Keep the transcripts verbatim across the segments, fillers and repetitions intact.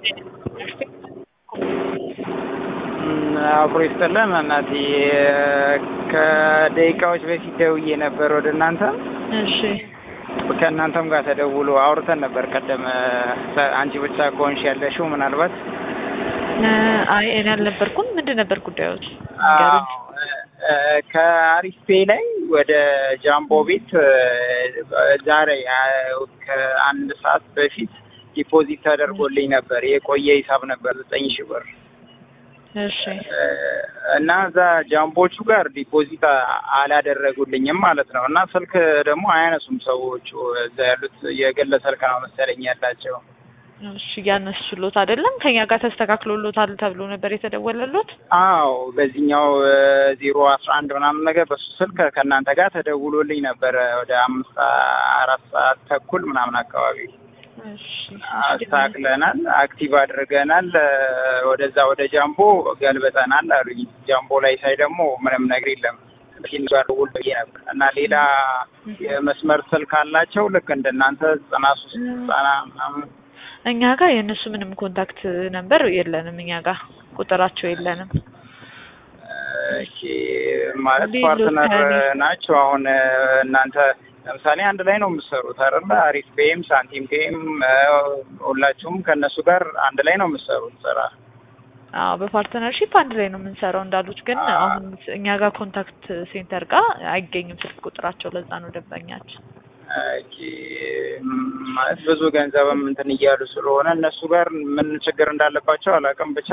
አብሮ ይስጥልን እናቴ ከደቂቃዎች በፊት ደውዬ ነበር ወደ እናንተ። እሺ ከእናንተም ጋር ተደውሎ አውርተን ነበር ቀደም። አንቺ ብቻ ከሆንሽ ያለሽው ምናልባት አይ እኔ አልነበርኩም። ምንድን ነበር ጉዳዮች? ከአሪፍ ፔይ ላይ ወደ ጃምቦ ቤት ዛሬ ከአንድ ሰዓት በፊት ዲፖዚት ተደርጎልኝ ነበር። የቆየ ሂሳብ ነበር ዘጠኝ ሺህ ብር። እሺ እና እዛ ጃምቦቹ ጋር ዲፖዚት አላደረጉልኝም ማለት ነው። እና ስልክ ደግሞ አያነሱም ሰዎቹ። እዛ ያሉት የግል ስልክ ነው መሰለኝ ያላቸው። እሺ ያነሱሎት አይደለም? ከኛ ጋር ተስተካክሎሎታል ተብሎ ነበር የተደወለሎት? አዎ በዚህኛው ዜሮ አስራ አንድ ምናምን ነገር በሱ ስልክ ከእናንተ ጋር ተደውሎልኝ ነበር ወደ አምስት አራት ሰዓት ተኩል ምናምን አካባቢ። እሺ አስተካክለናል፣ አክቲቭ አድርገናል፣ ወደዛ ወደ ጃምቦ ገልበጠናል አሉኝ። ጃምቦ ላይ ሳይ ደግሞ ምንም ነገር የለም ሲንጋር ውል ነበር እና ሌላ የመስመር ስልክ አላቸው ልክ እንደናንተ ዘጠና ሶስት ዘጠና ምናምን። እኛ ጋር የእነሱ ምንም ኮንታክት ነበር የለንም። እኛ ጋር ቁጥራቸው የለንም። እሺ ማለት ፓርትነር ናቸው። አሁን እናንተ ለምሳሌ አንድ ላይ ነው የምትሰሩት አይደል? አሪፍ ፔይም ሳንቲም ፔይም ሁላችሁም ከነሱ ጋር አንድ ላይ ነው የምትሰሩት ስራ? አዎ በፓርትነርሺፕ አንድ ላይ ነው የምንሰራው እንዳሉት። ግን አሁን እኛ ጋር ኮንታክት ሴንተር ጋር አይገኝም ስልክ ቁጥራቸው። ለዛ ነው ደንበኛችን። እሺ ማለት ብዙ ገንዘብም እንትን እያሉ ስለሆነ እነሱ ጋር ምን ችግር እንዳለባቸው አላውቅም። ብቻ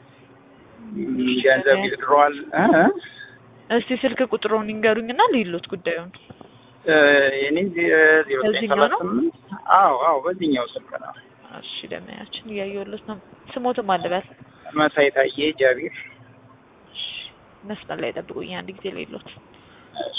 ገንዘብ ይድሯል። እስቲ ስልክ ቁጥሩን ይንገሩኝና ልይሎት ጉዳዩን። የኔ ዜሮ ዘጠኝ ሰባ ስምንት አዎ አዎ በዚህኛው ስልክ ነው። እሺ ደመያችን እያየሁለት ነው። ስሞትም አለበት መሳይ ታዬ ጃቢር። እሺ መስመር ላይ ጠብቁኝ አንድ ጊዜ ልይሎት። እሺ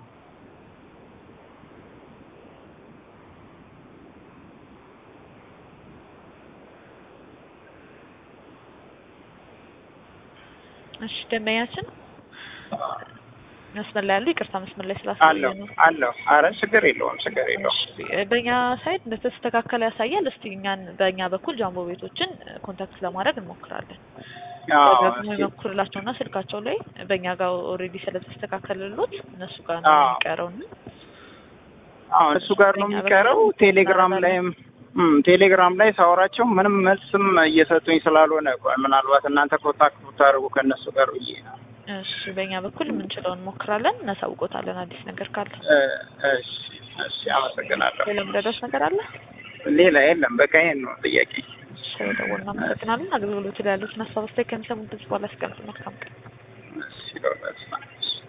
እሺ ደመያችን መስመር ላይ ያሉ ይቅርታ መስመር ላይ ስላሳየኝ ነው። አለው አረ ችግር የለውም ችግር የለውም። በእኛ ሳይድ እንደተስተካከለ ያሳያል። እስቲ እኛን በእኛ በኩል ጃምቦ ቤቶችን ኮንታክት ለማድረግ እንሞክራለን። አዎ ደግሞ ይሞክርላቸውና ስልካቸው ላይ በእኛ ጋር ኦልሬዲ ስለተስተካከለሎት እነሱ ጋር ነው የሚቀረው። አዎ እሱ ጋር ነው የሚቀረው። ቴሌግራም ላይም ቴሌግራም ላይ ሳወራቸው ምንም መልስም እየሰጡኝ ስላልሆነ ምናልባት እናንተ ኮንታክት ብታደርጉ ከነሱ ጋር ብዬ ነው። እሺ በእኛ በኩል የምንችለውን እንሞክራለን፣ እናሳውቆታለን አዲስ ነገር ካለ። እሺ እሺ አመሰግናለሁ። ሌላ ምረዳት ነገር አለ? ሌላ የለም በቃ ይሄን ነው ጥያቄ። ስለደወልን እናመሰግናለን። አገልግሎት ላይ ያሉትን ሀሳብ አስተያየት ከሚሰሙት በኋላ አስቀምጡ። መልካም ቀን። እሺ